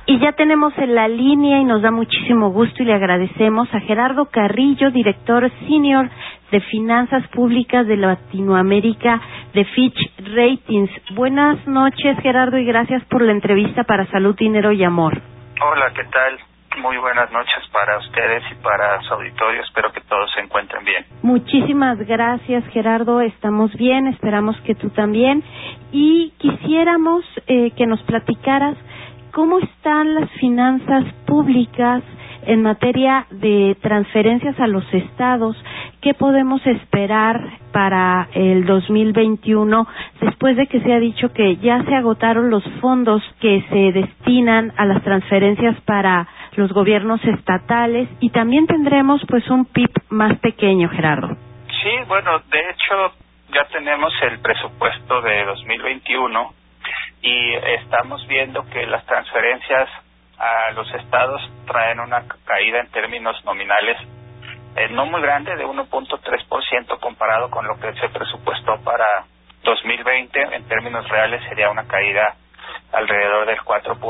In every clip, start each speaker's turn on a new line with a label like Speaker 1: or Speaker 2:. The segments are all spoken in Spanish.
Speaker 1: Y ya tenemos en la línea y nos da muchísimo gusto y le agradecemos a Gerardo Carrillo, director senior de Finanzas Públicas de Latinoamérica de Fitch Ratings. Buenas noches, Gerardo, y gracias por la entrevista para Salud, Dinero y Amor.
Speaker 2: Hola, ¿qué tal? Muy buenas noches para ustedes y para su auditorio. Espero que todos se encuentren bien.
Speaker 1: Muchísimas gracias, Gerardo. Estamos bien, esperamos que tú también. Y quisiéramos que nos platicaras cómo están las finanzas públicas en materia de transferencias a los estados. ¿Qué podemos esperar para el 2021 después de que se ha dicho que ya se agotaron los fondos que se destinan a las transferencias para los gobiernos estatales y también tendremos pues un PIB más pequeño, Gerardo?
Speaker 2: Sí, bueno, de hecho ya tenemos el presupuesto de 2021 y estamos viendo que las transferencias a los estados traen una caída en términos nominales no muy grande, de 1.3% comparado con lo que se presupuestó para 2020. En términos reales sería una caída alrededor del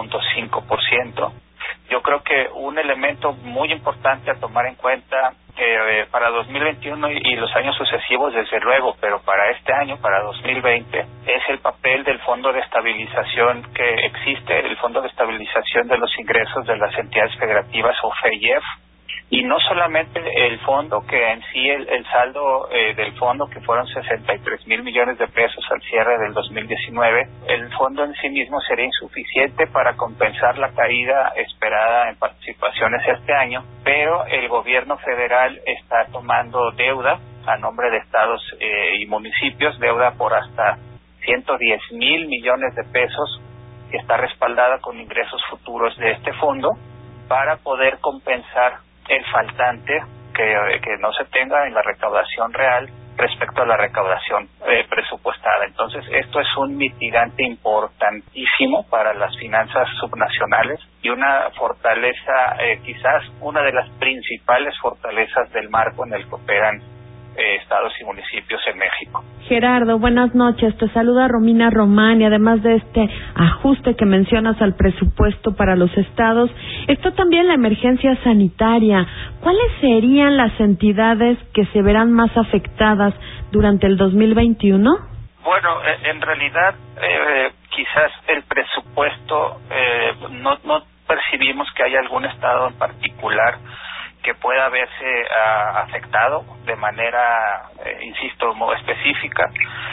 Speaker 2: 4.5%. Yo creo que un elemento muy importante a tomar en cuenta para 2021 y los años sucesivos, desde luego, pero para este año, para 2020, es el papel del Fondo de Estabilización que existe, el Fondo de Estabilización de los Ingresos de las Entidades Federativas, o FEIEF, y no solamente el fondo, que en sí el saldo del fondo, que fueron 63,000 millones de pesos al cierre del 2019, el fondo en sí mismo sería insuficiente para compensar la caída esperada en participaciones este año, pero el gobierno federal está tomando deuda a nombre de estados y municipios, deuda por hasta 110,000 millones de pesos, que está respaldada con ingresos futuros de este fondo, para poder compensar el faltante que no se tenga en la recaudación real respecto a la recaudación presupuestada. Entonces, esto es un mitigante importantísimo para las finanzas subnacionales y una fortaleza, quizás una de las principales fortalezas del marco en el que operan estados y municipios en México.
Speaker 3: Gerardo, buenas noches. Te saluda Romina Román, y además de este ajuste que mencionas al presupuesto para los estados, está también la emergencia sanitaria. ¿Cuáles serían las entidades que se verán más afectadas durante el 2021?
Speaker 2: Bueno, en realidad quizás el presupuesto no percibimos que haya algún estado en particular que pueda verse afectado de manera, insisto, muy específica.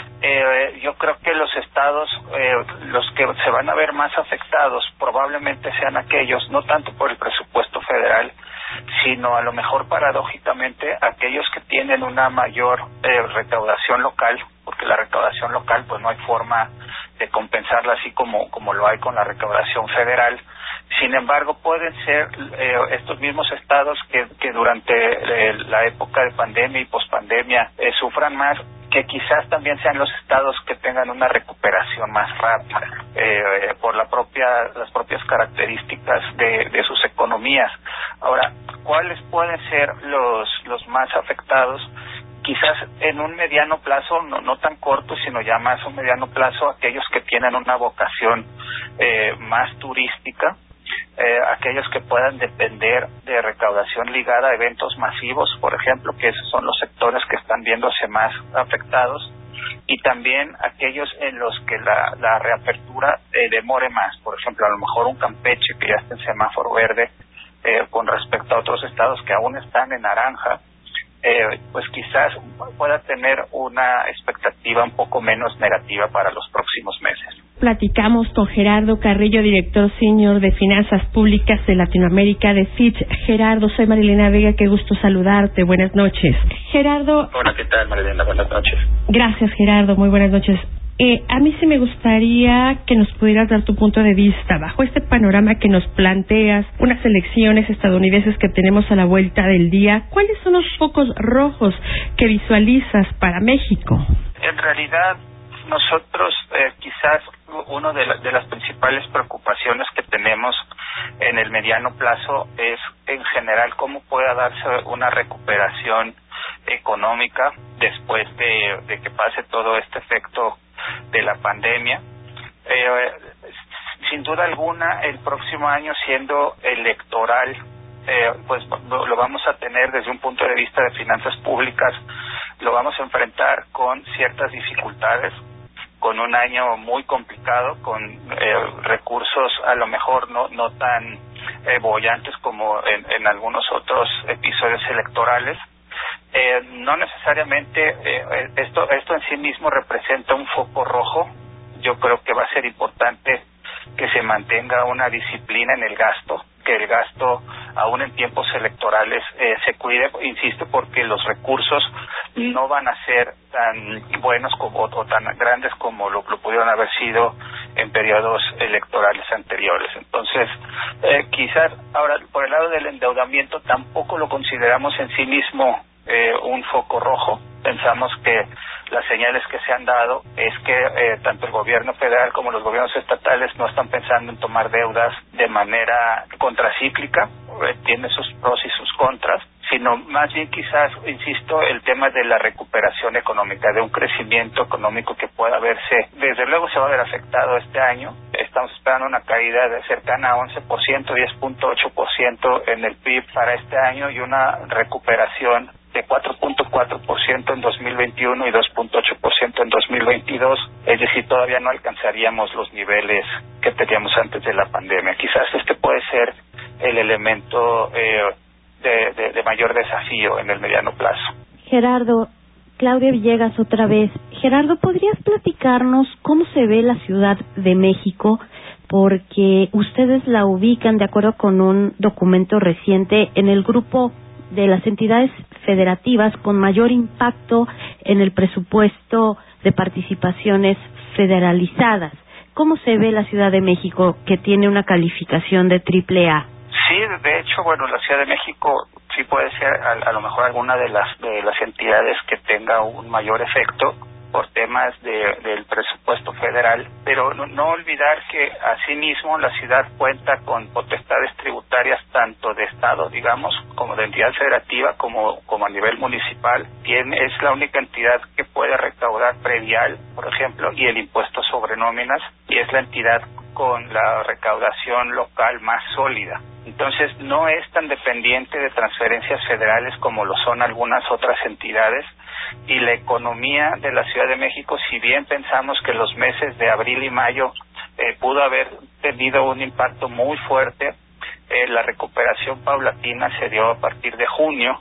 Speaker 2: Yo creo que los estados, los que se van a ver más afectados, probablemente sean aquellos, no tanto por el presupuesto federal, sino a lo mejor paradójicamente aquellos que tienen una mayor recaudación local, porque la recaudación local pues no hay forma de compensarla así como lo hay con la recaudación federal. Sin embargo, pueden ser estos mismos estados que durante la época de pandemia y pospandemia sufran más, que quizás también sean los estados que tengan una recuperación más rápida por las propias características de sus economías. Ahora, ¿cuáles pueden ser los más afectados? Quizás en un mediano plazo, no tan corto, sino ya más un mediano plazo, aquellos que tienen una vocación más turística, aquellos que puedan depender de recaudación ligada a eventos masivos, por ejemplo, que esos son los sectores que están viéndose más afectados, y también aquellos en los que la reapertura demore más, por ejemplo, a lo mejor un Campeche que ya está en semáforo verde con respecto a otros estados que aún están en naranja, pues quizás pueda tener una expectativa un poco menos negativa para los próximos meses.
Speaker 3: Platicamos con Gerardo Carrillo, director senior de Finanzas Públicas de Latinoamérica de Fitch. Gerardo, soy Marilena Vega, qué gusto saludarte. Buenas noches. Gerardo.
Speaker 2: Hola, ¿qué tal, Marilena? Buenas noches.
Speaker 3: Gracias, Gerardo. Muy buenas noches. A mí sí me gustaría que nos pudieras dar tu punto de vista bajo este panorama que nos planteas, unas elecciones estadounidenses que tenemos a la vuelta del día. ¿Cuáles son los focos rojos que visualizas para México?
Speaker 2: En realidad, nosotros quizás una de las principales preocupaciones que tenemos en el mediano plazo es, en general, cómo pueda darse una recuperación económica después de que pase todo este efecto de la pandemia. sin duda alguna, el próximo año, siendo electoral, pues lo vamos a tener desde un punto de vista de finanzas públicas, lo vamos a enfrentar con ciertas dificultades, con un año muy complicado, con recursos a lo mejor no tan bollantes como en algunos otros episodios electorales. No necesariamente esto en sí mismo representa un foco rojo. Yo creo que va a ser importante que se mantenga una disciplina en el gasto, que el gasto aún en tiempos electorales se cuide, insisto, porque los recursos no van a ser tan buenos o tan grandes como lo pudieron haber sido en periodos electorales anteriores. Entonces, quizás ahora por el lado del endeudamiento tampoco lo consideramos en sí mismo un foco rojo. Pensamos que las señales que se han dado es que tanto el gobierno federal como los gobiernos estatales no están pensando en tomar deudas de manera contracíclica, tiene sus pros y sus contras, sino más bien quizás, insisto, el tema de la recuperación económica, de un crecimiento económico que pueda verse, desde luego se va a ver afectado este año. Estamos esperando una caída de cercana a 11%, 10.8% en el PIB para este año y una recuperación de 4.4% en 2021 y 2.8% en 2022, es decir, todavía no alcanzaríamos los niveles que teníamos antes de la pandemia. Quizás este puede ser el elemento de mayor desafío en el mediano plazo.
Speaker 1: Gerardo, Claudia Villegas otra vez. Gerardo, ¿podrías platicarnos cómo se ve la Ciudad de México? Porque ustedes la ubican, de acuerdo con un documento reciente, en el grupo de las entidades federativas con mayor impacto en el presupuesto de participaciones federalizadas. ¿Cómo se ve la Ciudad de México, que tiene una calificación de AAA?
Speaker 2: Sí, de hecho, bueno, la Ciudad de México sí puede ser a lo mejor alguna de las entidades que tenga un mayor efecto por temas del presupuesto federal, pero no olvidar que asimismo la ciudad cuenta con potestades tributarias tanto de Estado, digamos, como de entidad federativa, como a nivel municipal. Es la única entidad que puede recaudar predial, por ejemplo, y el impuesto sobre nóminas, y es la entidad con la recaudación local más sólida. Entonces no es tan dependiente de transferencias federales como lo son algunas otras entidades, y la economía de la Ciudad de México, si bien pensamos que los meses de abril y mayo pudo haber tenido un impacto muy fuerte, la recuperación paulatina se dio a partir de junio,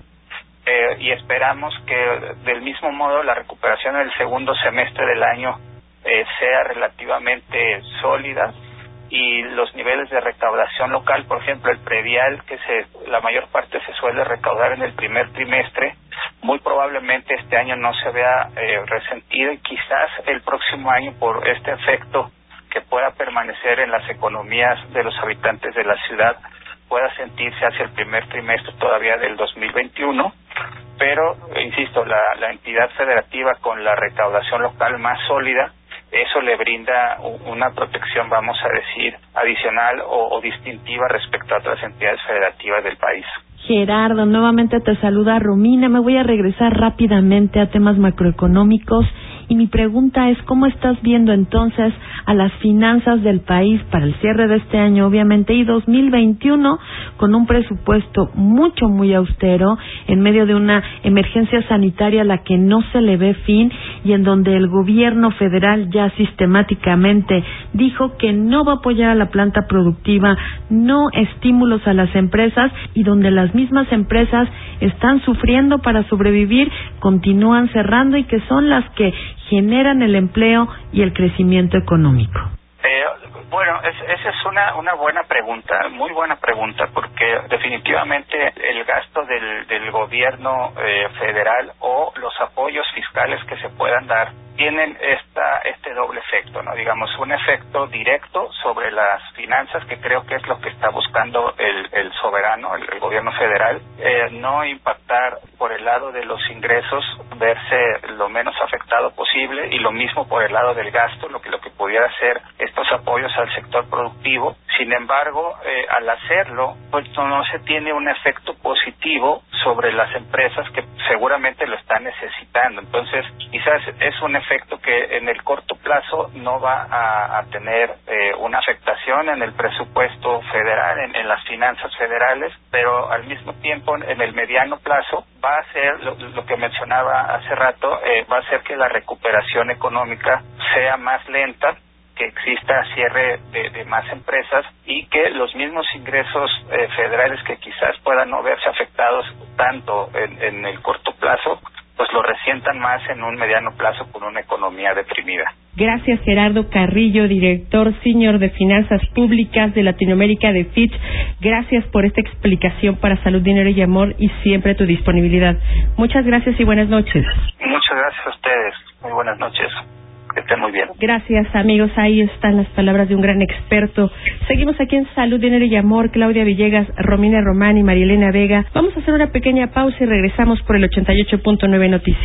Speaker 2: y esperamos que del mismo modo la recuperación en el segundo semestre del año sea relativamente sólida, y los niveles de recaudación local, por ejemplo, el predial, que la mayor parte se suele recaudar en el primer trimestre, muy probablemente este año no se vea resentido, y quizás el próximo año, por este efecto que pueda permanecer en las economías de los habitantes de la ciudad, pueda sentirse hacia el primer trimestre todavía del 2021, pero, insisto, la entidad federativa con la recaudación local más sólida, eso le brinda una protección, vamos a decir, adicional o distintiva respecto a otras entidades federativas del país.
Speaker 3: Gerardo, nuevamente te saluda Romina. Me voy a regresar rápidamente a temas macroeconómicos y mi pregunta es: ¿cómo estás viendo entonces a las finanzas del país para el cierre de este año, obviamente, y 2021, con un presupuesto muy austero, en medio de una emergencia sanitaria a la que no se le ve fin, y en donde el gobierno federal ya sistemáticamente dijo que no va a apoyar a la planta productiva, no estímulos a las empresas, y donde las mismas empresas están sufriendo para sobrevivir, continúan cerrando, y que son las que generan el empleo y el crecimiento económico?
Speaker 2: Bueno, esa es una buena pregunta, muy buena pregunta, porque definitivamente el gasto del gobierno federal o los apoyos fiscales que se puedan dar tienen este doble efecto, ¿no? Digamos, un efecto directo sobre las finanzas, que creo que es lo que está buscando el soberano, el gobierno federal, no impactar por el lado de los ingresos, verse lo menos afectado posible, y lo mismo por el lado del gasto, lo que pudiera ser estos apoyos al sector productivo, Sin embargo, al hacerlo, pues no se tiene un efecto positivo sobre las empresas que seguramente lo están necesitando. Entonces, quizás es un efecto que en el corto plazo no va a tener una afectación en el presupuesto federal, en las finanzas federales, pero al mismo tiempo en el mediano plazo va a ser lo que mencionaba hace rato, va a hacer que la recuperación económica sea más lenta, que exista cierre de más empresas y que los mismos ingresos federales que quizás puedan no verse afectados tanto en el corto plazo, pues lo resientan más en un mediano plazo con una economía deprimida.
Speaker 4: Gracias, Gerardo Carrillo, director senior de Finanzas Públicas de Latinoamérica de Fitch. Gracias por esta explicación para Salud, Dinero y Amor y siempre tu disponibilidad. Muchas gracias y buenas noches.
Speaker 2: Muchas gracias a ustedes. Muy buenas noches. Que estén muy bien.
Speaker 4: Gracias, amigos. Ahí están las palabras de un gran experto. Seguimos aquí en Salud, Dinero y Amor. Claudia Villegas, Romina Román y Marielena Vega. Vamos a hacer una pequeña pausa y regresamos por el 88.9 Noticias.